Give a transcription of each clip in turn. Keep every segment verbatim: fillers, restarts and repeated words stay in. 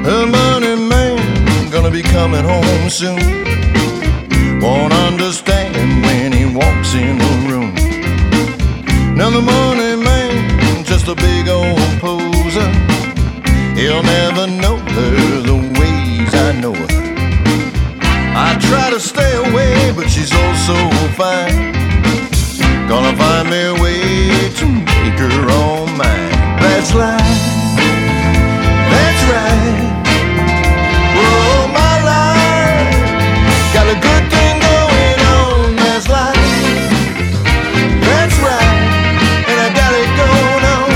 The money man gonna be coming home soon. Won't understand when he walks in the room. Now the money man, just a big old poser. He'll never know her the ways I know her. I try to stay away, but she's oh so fine. Gonna find me a way to make her all mine. That's life, that's right. Whoa, my life got a good thing going on. That's life, that's right, and I got it going on.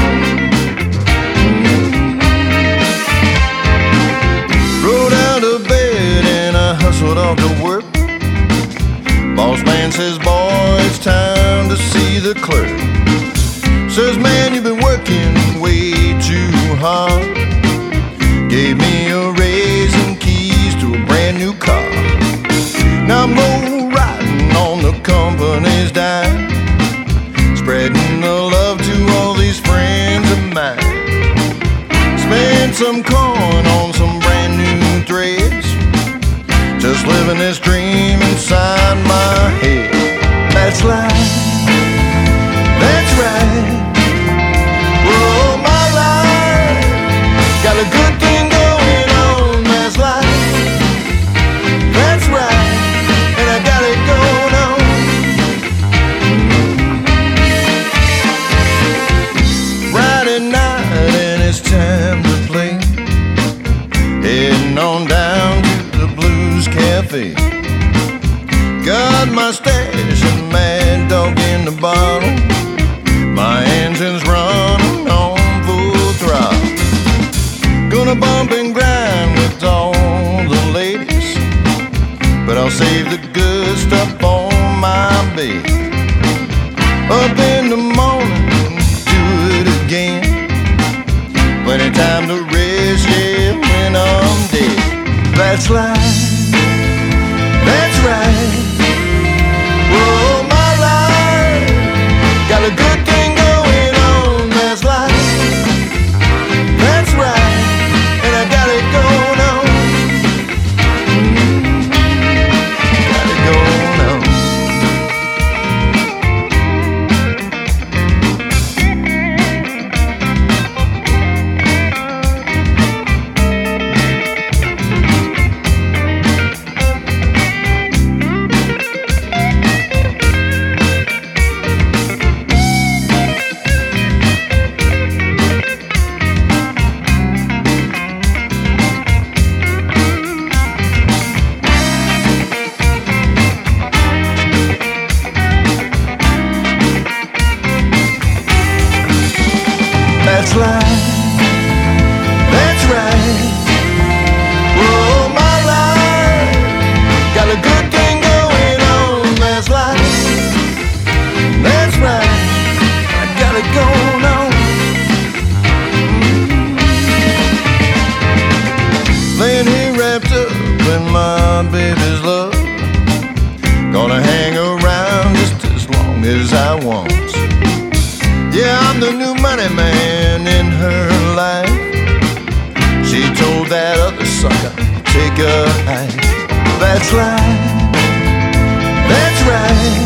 Mm-hmm. Rolled out of bed and I hustled off to work. Boss man says, boy, it's time to see the clerk. Says, man, you've been working way too hard. Gave me a raise and keys to a brand new car. Now I'm low riding on the company's dime, spreading the love to all these friends of mine. Spent some coin on some brand new threads, just living this dream inside my head. That's life, that's right. Whoa, my life got a good thing going on. That's life, that's right, and I got it going on. Friday night and it's time to play. Heading on down to the Blues Cafe. Got my stash and Mad Dog in the bottle. My engine's running on full throttle. Gonna bump and grind with all the ladies, but I'll save the good stuff on my bed. Up in the morning, do it again. Plenty time to rest, yeah, when I'm dead. That's life, that's right. Whoa, my life got a good thing going on. That's life, that's right, and I got it going on. Mm-hmm. Got it going on. That's life, that's right. Whoa, my life got a good thing going on. That's life, that's right, I got it going on. Mm-hmm. Laying here wrapped up in my baby's love. Gonna hang around just as long as I want. Yeah, I'm the new money man in her life. She told that other sucker, take a hike. That's life, that's right.